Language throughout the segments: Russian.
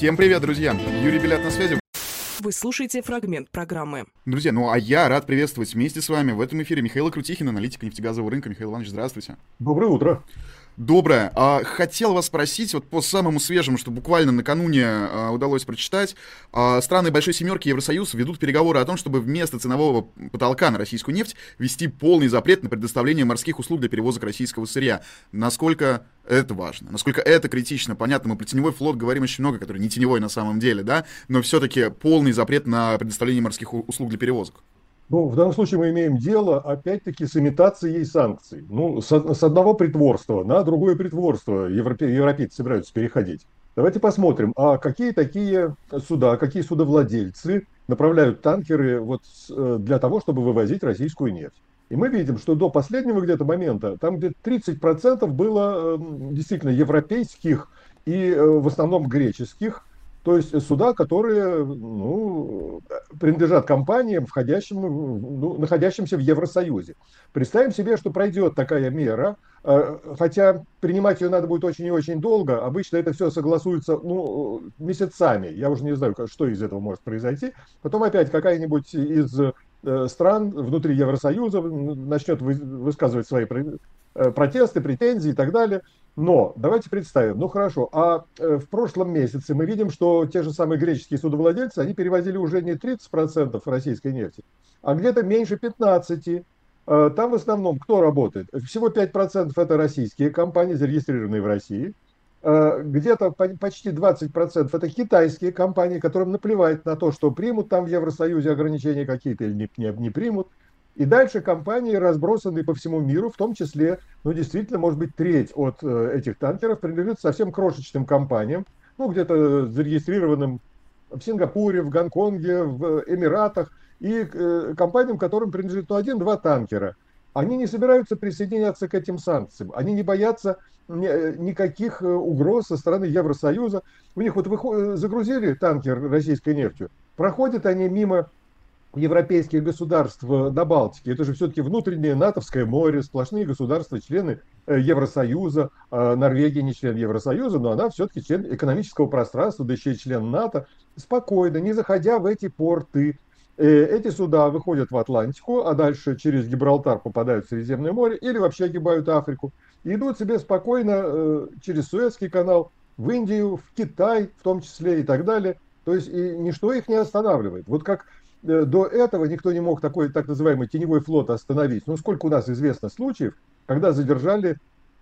Всем привет, друзья! Юрий Белят на связи. Вы слушаете фрагмент программы. Друзья, ну а я рад приветствовать вместе с вами в этом эфире Михаила Крутихина, аналитика нефтегазового рынка. Михаил Иванович, здравствуйте. Доброе утро. Доброе. Хотел вас спросить, вот по самому свежему, что буквально накануне удалось прочитать, страны Большой Семерки и Евросоюз ведут переговоры о том, чтобы вместо ценового потолка на российскую нефть ввести полный запрет на предоставление морских услуг для перевозок российского сырья. Насколько это важно? Насколько это критично? Понятно, мы про теневой флот говорим очень много, который не теневой на самом деле, да? Но все-таки полный запрет на предоставление морских услуг для перевозок. Ну, в данном случае мы имеем дело, опять-таки, с имитацией санкций. Ну, с одного притворства на другое притворство европейцы собираются переходить. Давайте посмотрим, а какие такие суда, какие судовладельцы направляют танкеры для того, чтобы вывозить российскую нефть. И мы видим, что до последнего где-то момента там где-то 30% было действительно европейских и в основном греческих. То есть суда, которые принадлежат компаниям, находящимся в Евросоюзе. Представим себе, что пройдет такая мера, хотя принимать ее надо будет очень и очень долго. Обычно это все согласуется месяцами. Я уже не знаю, что из этого может произойти. Потом опять какая-нибудь из стран внутри Евросоюза начнет высказывать свои протесты, претензии и так далее. Но давайте представим, ну хорошо, в прошлом месяце мы видим, что те же самые греческие судовладельцы, они перевозили уже не 30% российской нефти, а где-то меньше 15%. Там в основном кто работает? Всего 5% это российские компании, зарегистрированные в России. Где-то почти 20% это китайские компании, которым наплевать на то, что примут там в Евросоюзе ограничения какие-то или не примут. И дальше компании, разбросанные по всему миру, в том числе, действительно, может быть, треть от этих танкеров принадлежит совсем крошечным компаниям, где-то зарегистрированным в Сингапуре, в Гонконге, в Эмиратах, и компаниям, которым принадлежит один-два танкера. Они не собираются присоединяться к этим санкциям, они не боятся никаких угроз со стороны Евросоюза. У них загрузили танкер российской нефтью, проходят они мимо европейских государств на Балтике. Это же все-таки внутреннее натовское море, сплошные государства, члены Евросоюза. Норвегия не член Евросоюза, но она все-таки член экономического пространства, да еще и член НАТО. Спокойно, не заходя в эти порты, эти суда выходят в Атлантику, а дальше через Гибралтар попадают в Средиземное море или вообще огибают Африку. И идут себе спокойно через Суэцкий канал в Индию, в Китай в том числе и так далее. То есть и ничто их не останавливает. Вот как до этого никто не мог такой так называемый теневой флот остановить. Сколько у нас известно случаев, когда задержали,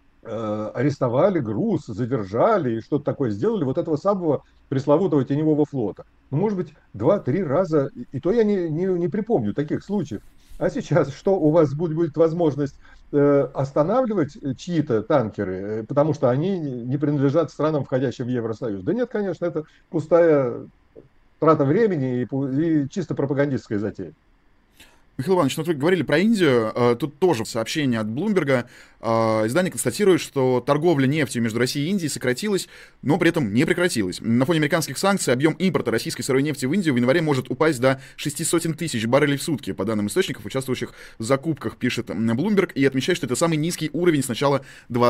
арестовали груз, задержали и что-то такое сделали вот этого самого пресловутого теневого флота. Может быть, 2-3 раза, и то я не припомню таких случаев. А сейчас что у вас будет возможность останавливать чьи-то танкеры, потому что они не принадлежат странам, входящим в Евросоюз? Да нет, конечно, это пустая трата времени и чисто пропагандистская затея. Михаил Иванович, вы говорили про Индию, тут тоже сообщение от Блумберга. Издание констатирует, что торговля нефтью между Россией и Индией сократилась, но при этом не прекратилась. На фоне американских санкций объем импорта российской сырой нефти в Индию в январе может упасть до 600 тысяч баррелей в сутки, по данным источников, участвующих в закупках, пишет Блумберг, и отмечает, что это самый низкий уровень с начала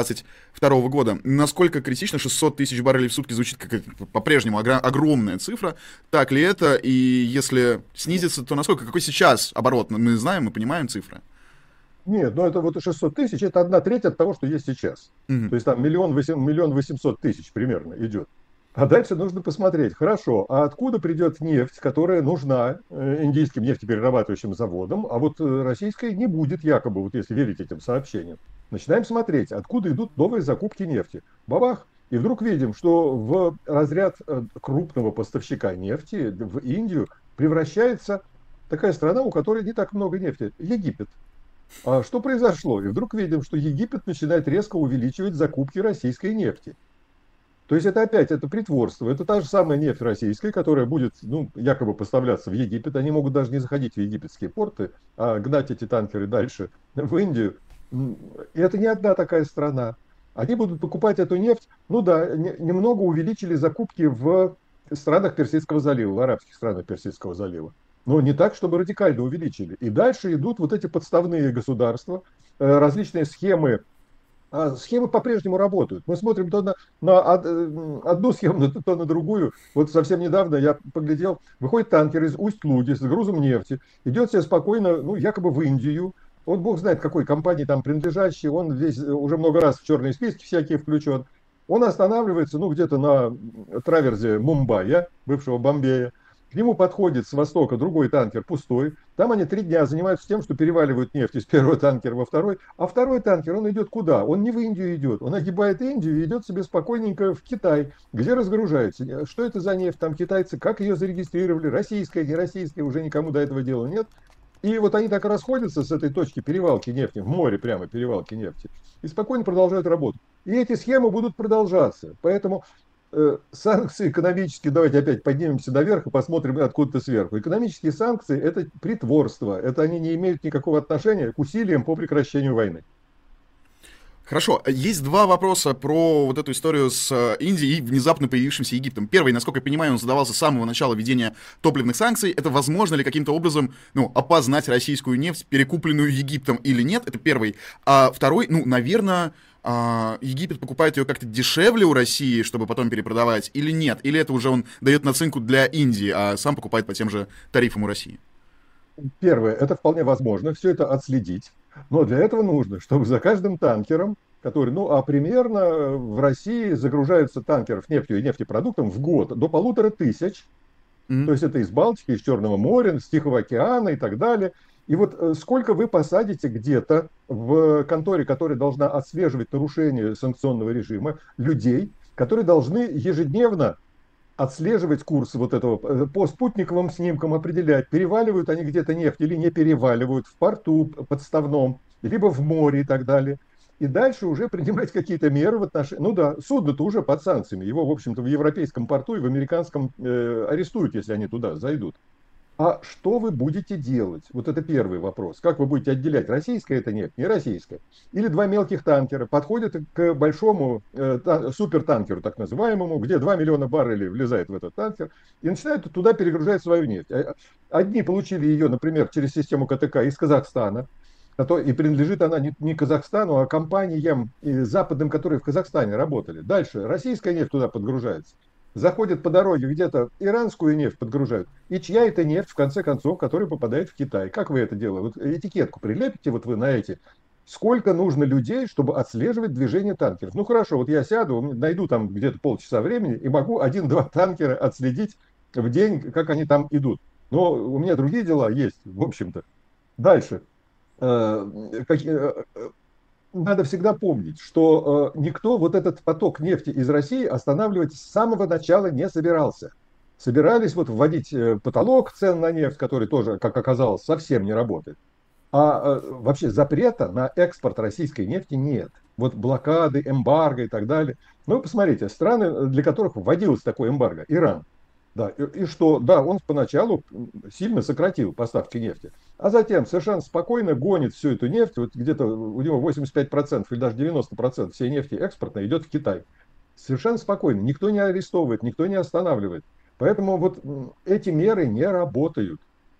2022 года. Насколько критично 600 тысяч баррелей в сутки звучит как по-прежнему огромная цифра. Так ли это? И если снизится, то насколько? Какой сейчас оборот? Мы знаем, мы понимаем цифры. Нет, это 600 тысяч, это 1/3 от того, что есть сейчас. То есть там 1 800 000 примерно идет. А дальше нужно посмотреть, хорошо, а откуда придет нефть, которая нужна индийским нефтеперерабатывающим заводам, а вот российской не будет якобы, если верить этим сообщениям. Начинаем смотреть, откуда идут новые закупки нефти. Бабах! И вдруг видим, что в разряд крупного поставщика нефти в Индию превращается такая страна, у которой не так много нефти, Египет. А что произошло? И вдруг видим, что Египет начинает резко увеличивать закупки российской нефти. То есть это опять это притворство. Это та же самая нефть российская, которая будет якобы поставляться в Египет. Они могут даже не заходить в египетские порты, а гнать эти танкеры дальше в Индию. И это не одна такая страна. Они будут покупать эту нефть. Немного увеличили закупки в странах Персидского залива, в арабских странах Персидского залива. Но не так, чтобы радикально увеличили. И дальше идут вот эти подставные государства, различные схемы А схемы по-прежнему работают. Мы смотрим то на одну схему, то на другую. Вот совсем недавно я поглядел, выходит танкер из Усть-Луги с грузом нефти, идет себе спокойно, ну, якобы в Индию. Вот бог знает, какой компании там принадлежащий, он весь уже много раз в черные списки всякие включен. Он останавливается, ну, где-то на траверзе Мумбаи, бывшего Бомбея. К нему подходит с востока другой танкер пустой. Там они 3 дня занимаются тем, что переваливают нефть из первого танкера во второй. А второй танкер, он идет куда? Он не в Индию идет. Он огибает Индию и идет себе спокойненько в Китай, где разгружается. Что это за нефть? Там китайцы, как ее зарегистрировали? Российская, не российская, уже никому до этого дела нет. И вот они так расходятся с этой точки перевалки нефти, в море прямо перевалки нефти, и спокойно продолжают работу. И эти схемы будут продолжаться. Поэтому санкции экономические, давайте опять поднимемся наверх и посмотрим откуда-то сверху. Экономические санкции – это притворство, это они не имеют никакого отношения к усилиям по прекращению войны. Хорошо, есть два вопроса про вот эту историю с Индией и внезапно появившимся Египтом. Первый, насколько я понимаю, он задавался с самого начала введения топливных санкций. Это возможно ли каким-то образом, опознать российскую нефть, перекупленную Египтом или нет? Это первый. А второй, наверное, Египет покупает ее как-то дешевле у России, чтобы потом перепродавать, или нет? Или это уже он дает наценку для Индии, а сам покупает по тем же тарифам у России? Первое, это вполне возможно, все это отследить. Но для этого нужно, чтобы за каждым танкером, который, примерно в России загружаются танкеров нефтью и нефтепродуктом в год до 1500. Мгм. То есть это из Балтики, из Черного моря, с Тихого океана и так далее. И вот сколько вы посадите где-то в конторе, которая должна отслеживать нарушение санкционного режима, людей, которые должны ежедневно отслеживать курс вот этого, по спутниковым снимкам определять, переваливают они где-то нефть или не переваливают в порту подставном, либо в море и так далее. И дальше уже принимать какие-то меры в отношении... Ну да, судно-то уже под санкциями. Его, в общем-то, в европейском порту и в американском арестуют, если они туда зайдут. А что вы будете делать? Вот это первый вопрос. Как вы будете отделять, российская это нефть, не российская? Или 2 мелких танкера подходят к большому супертанкеру, так называемому, где 2 миллиона баррелей влезает в этот танкер, и начинают туда перегружать свою нефть. Одни получили ее, например, через систему КТК из Казахстана, и принадлежит она не Казахстану, а компаниям западным, которые в Казахстане работали. Дальше российская нефть туда подгружается. Заходят по дороге, где-то иранскую нефть подгружают. И чья это нефть, в конце концов, которая попадает в Китай? Как вы это делаете? Вот этикетку прилепите вот вы на эти. Сколько нужно людей, чтобы отслеживать движение танкеров? Ну хорошо, вот я сяду, найду там где-то полчаса времени и могу 1-2 танкера отследить в день, как они там идут. Но у меня другие дела есть, в общем-то. Дальше. Надо всегда помнить, что никто вот этот поток нефти из России останавливать с самого начала не собирался. Собирались вот вводить потолок цен на нефть, который тоже, как оказалось, совсем не работает. А вообще запрета на экспорт российской нефти нет. Вот блокады, эмбарго и так далее. Ну, посмотрите, страны, для которых вводилось такое эмбарго, Иран. Да, и что, да, он поначалу сильно сократил поставки нефти, а затем совершенно спокойно гонит всю эту нефть, вот где-то у него 85% или даже 90% всей нефти экспортной идет в Китай. Совершенно спокойно, никто не арестовывает, никто не останавливает. Поэтому вот эти меры не работают.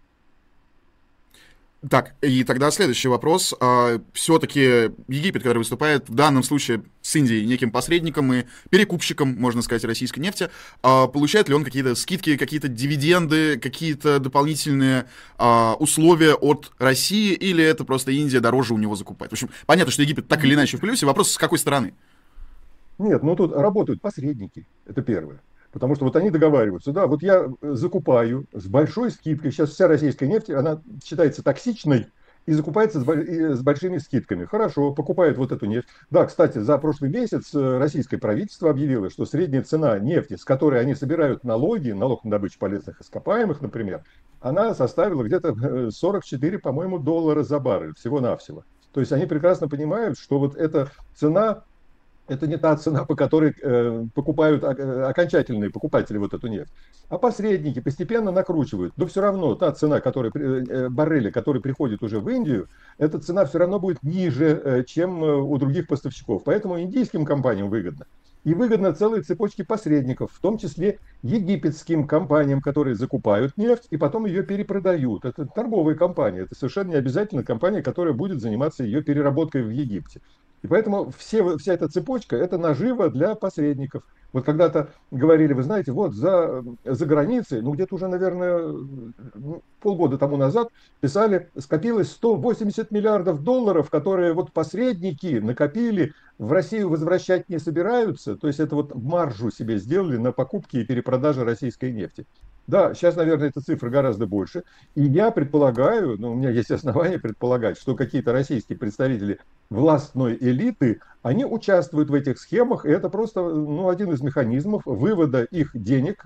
Так, и тогда следующий вопрос. Все-таки Египет, который выступает в данном случае с Индией неким посредником и перекупщиком, можно сказать, российской нефти, получает ли он какие-то скидки, какие-то дивиденды, какие-то дополнительные условия от России, или это просто Индия дороже у него закупает? В общем, понятно, что Египет так или иначе в плюсе. Вопрос, с какой стороны? Нет, ну тут работают посредники, это первое. Потому что вот они договариваются, да, вот я закупаю с большой скидкой, сейчас вся российская нефть, она считается токсичной и закупается с большими скидками. Хорошо, покупают вот эту нефть. Да, кстати, за прошлый месяц российское правительство объявило, что средняя цена нефти, с которой они собирают налоги, налог на добычу полезных ископаемых, например, она составила где-то 44, по-моему, доллара за баррель, всего-навсего. То есть они прекрасно понимают, что вот эта цена... Это не та цена, по которой покупают окончательные покупатели вот эту нефть. А посредники постепенно накручивают. Но все равно та цена, барреля, который приходит уже в Индию, эта цена все равно будет ниже, чем у других поставщиков. Поэтому индийским компаниям выгодно. И выгодно целые цепочки посредников, в том числе египетским компаниям, которые закупают нефть и потом ее перепродают. Это торговые компании. Это совершенно не обязательно компания, которая будет заниматься ее переработкой в Египте. И поэтому вся эта цепочка – это нажива для посредников. Вот когда-то говорили, вы знаете, вот за границей, ну где-то уже, наверное, полгода тому назад писали, скопилось 180 миллиардов долларов, которые вот посредники накопили, в Россию возвращать не собираются. То есть это вот маржу себе сделали на покупки и перепродажи российской нефти. Да, сейчас, наверное, эта цифра гораздо больше. И я предполагаю, ну, у меня есть основания предполагать, что какие-то российские представители властной элиты, они участвуют в этих схемах, и это просто ну, один из механизмов вывода их денег,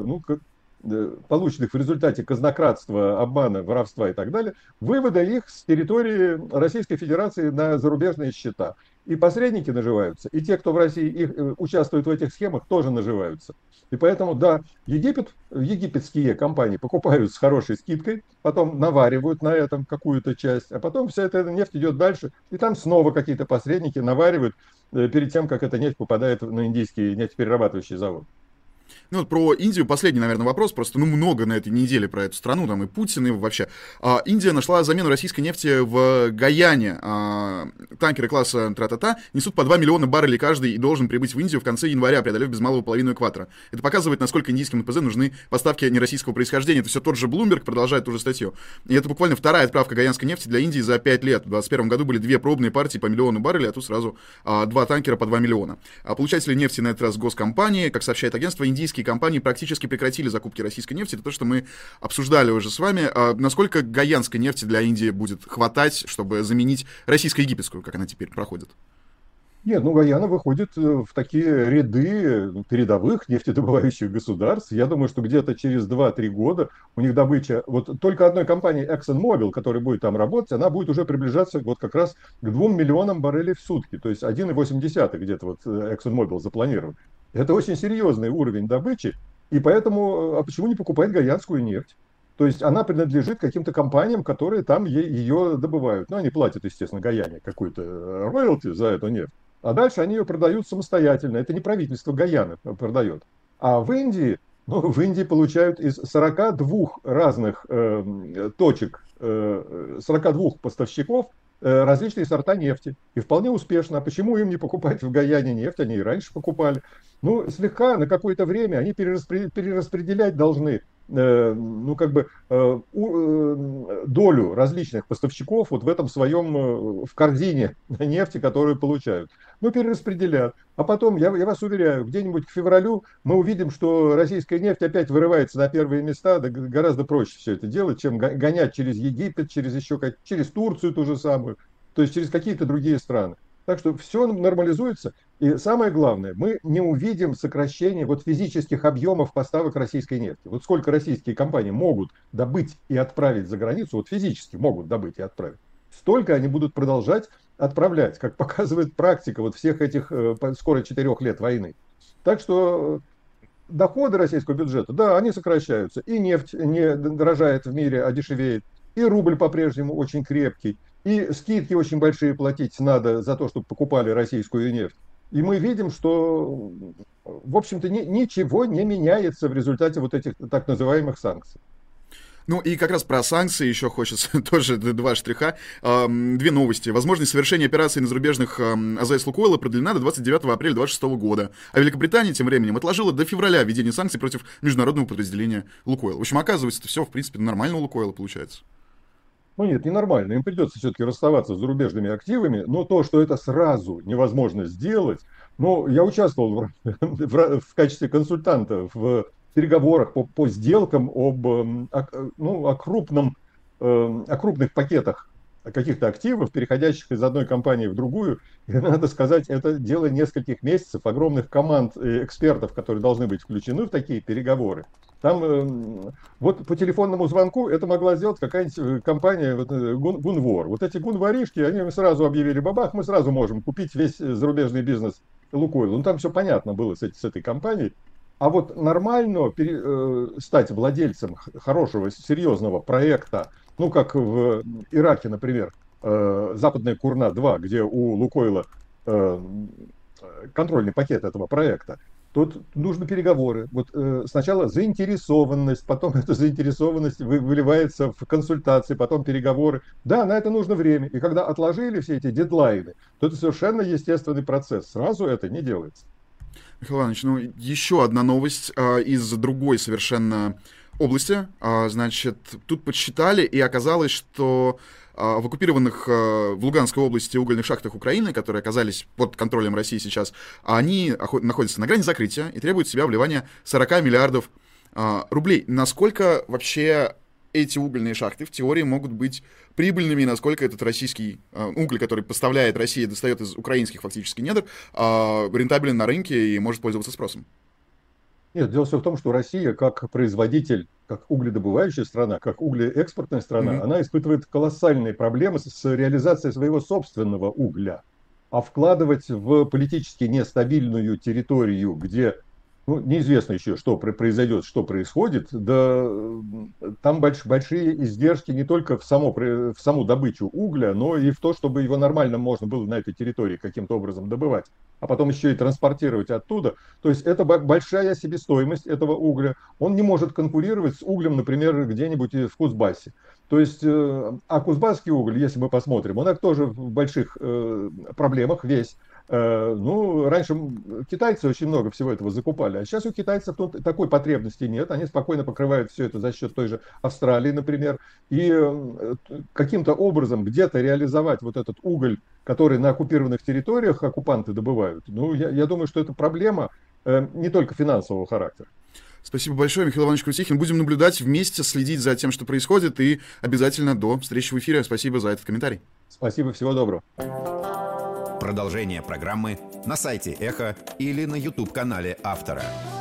полученных в результате казнократства, обмана, воровства и так далее, вывода их с территории Российской Федерации на зарубежные счета. И посредники наживаются, и те, кто в России участвует в этих схемах, тоже наживаются. И поэтому, да, египетские компании покупают с хорошей скидкой, потом наваривают на этом какую-то часть, а потом вся эта нефть идет дальше, и там снова какие-то посредники наваривают перед тем, как эта нефть попадает на индийский нефтеперерабатывающий завод. Ну, вот про Индию последний, наверное, вопрос. Просто, ну, много на этой неделе про эту страну, там и Путин, и вообще. Индия нашла замену российской нефти в Гаяне. Танкеры класса Тра-та-та несут по 2 миллиона баррелей каждый и должен прибыть в Индию в конце января, преодолев без малого половину экватора. Это показывает, насколько индийским НПЗ нужны поставки нероссийского происхождения. Это все тот же Bloomberg продолжает ту же статью. И это буквально вторая отправка гаянской нефти для Индии за 5 лет. В 2021 году были 2 пробные партии по миллиону баррелей, а тут сразу 2 танкера по 2 миллиона. Получатели нефти на этот раз госкомпании. Как сообщает агентство, индийские компании практически прекратили закупки российской нефти. Это то, что мы обсуждали уже с вами. Насколько гаянской нефти для Индии будет хватать, чтобы заменить российско-египетскую, как она теперь проходит? Нет, ну Гаяна выходит в такие ряды передовых нефтедобывающих государств. Я думаю, что где-то через 2-3 года у них добыча, вот только одной компании ExxonMobil, которая будет там работать, она будет уже приближаться вот как раз к 2 миллионам баррелей в сутки. То есть 1,8 где-то вот ExxonMobil запланирован. Это очень серьезный уровень добычи. И поэтому, а почему не покупать гаянскую нефть? То есть она принадлежит каким-то компаниям, которые там ее добывают. Ну, они платят, естественно, Гаяне какую-то роялти за эту нефть. А дальше они ее продают самостоятельно. Это не правительство Гаяны продает. А в Индии, ну, в Индии получают из 42 разных точек, 42 поставщиков различные сорта нефти. И вполне успешно. А почему им не покупать в Гаяне нефть? Они и раньше покупали. Ну, слегка на какое-то время они перераспределять должны ну, как бы, долю различных поставщиков вот в этом своем, в корзине нефти, которую получают. Ну, перераспределят. А потом, я вас уверяю, где-нибудь к февралю мы увидим, что российская нефть опять вырывается на первые места. Да, гораздо проще все это делать, чем гонять через Египет, через Турцию ту же самую, то есть через какие-то другие страны. Так что все нормализуется. И самое главное, мы не увидим сокращения вот физических объемов поставок российской нефти. Вот сколько российские компании могут добыть и отправить за границу, вот физически могут добыть и отправить, столько они будут продолжать отправлять, как показывает практика вот всех этих скоро 4 лет войны. Так что доходы российского бюджета, да, они сокращаются. И нефть не дорожает в мире, а дешевеет. И рубль по-прежнему очень крепкий. И скидки очень большие платить надо за то, чтобы покупали российскую нефть. И мы видим, что, в общем-то, ничего не меняется в результате вот этих так называемых санкций. Ну и как раз про санкции еще хочется тоже 2 штриха. 2 новости. Возможность совершения операций на зарубежных АЗС Лукойла продлена до 29 апреля 2026 года. А Великобритания тем временем отложила до февраля введение санкций против международного подразделения Лукойла. В общем, оказывается, это все, в принципе, нормально у Лукойла получается. Ну нет, ненормально. Им придется все-таки расставаться с зарубежными активами, но то, что это сразу невозможно сделать, ну, я участвовал в качестве консультанта в переговорах по сделкам ну, о крупных пакетах каких-то активов, переходящих из одной компании в другую. И надо сказать, это дело нескольких месяцев, огромных команд экспертов, которые должны быть включены в такие переговоры. Там вот по телефонному звонку это могла сделать какая-нибудь компания Гунвор. Вот эти гунворишки, они сразу объявили, бабах, мы сразу можем купить весь зарубежный бизнес Лукойла. Ну там все понятно было с этой компанией. А вот нормально стать владельцем хорошего, серьезного проекта, ну как в Ираке, например, Западная Курна-2, где у Лукойла контрольный пакет этого проекта, Тут нужны переговоры. Вот сначала заинтересованность, потом эта заинтересованность выливается в консультации, потом переговоры. Да, на это нужно время. И когда отложили все эти дедлайны, то это совершенно естественный процесс. Сразу это не делается. Михаил Иванович, ну, еще одна новость из другой совершенно области. Значит, тут подсчитали, и оказалось, что в оккупированных в Луганской области угольных шахтах Украины, которые оказались под контролем России сейчас, они находятся на грани закрытия и требуют себя вливания 40 миллиардов рублей. Насколько вообще эти угольные шахты в теории могут быть прибыльными, и насколько этот российский уголь, который поставляет Россия, достает из украинских фактически недр, рентабелен на рынке и может пользоваться спросом? Нет, дело все в том, что Россия как производитель, как угледобывающая страна, как углеэкспортная страна, она испытывает колоссальные проблемы с реализацией своего собственного угля. А вкладывать в политически нестабильную территорию, где неизвестно еще, что произойдет, что происходит, да там большие издержки не только в саму добычу угля, но и в то, чтобы его нормально можно было на этой территории каким-то образом добывать, а потом еще и транспортировать оттуда. То есть это большая себестоимость этого угля. Он не может конкурировать с углем, например, где-нибудь в Кузбассе. То есть, а кузбасский уголь, если мы посмотрим, он тоже в больших проблемах весь. Раньше китайцы очень много всего этого закупали, а сейчас у китайцев такой потребности нет, они спокойно покрывают все это за счет той же Австралии, например, и каким-то образом где-то реализовать вот этот уголь, который на оккупированных территориях оккупанты добывают, я думаю, что это проблема не только финансового характера. Спасибо большое, Михаил Иванович Крутихин. Будем наблюдать вместе, следить за тем, что происходит, и обязательно до встречи в эфире. Спасибо за этот комментарий. Спасибо, всего доброго. Продолжение программы на сайте Эхо или на YouTube-канале автора.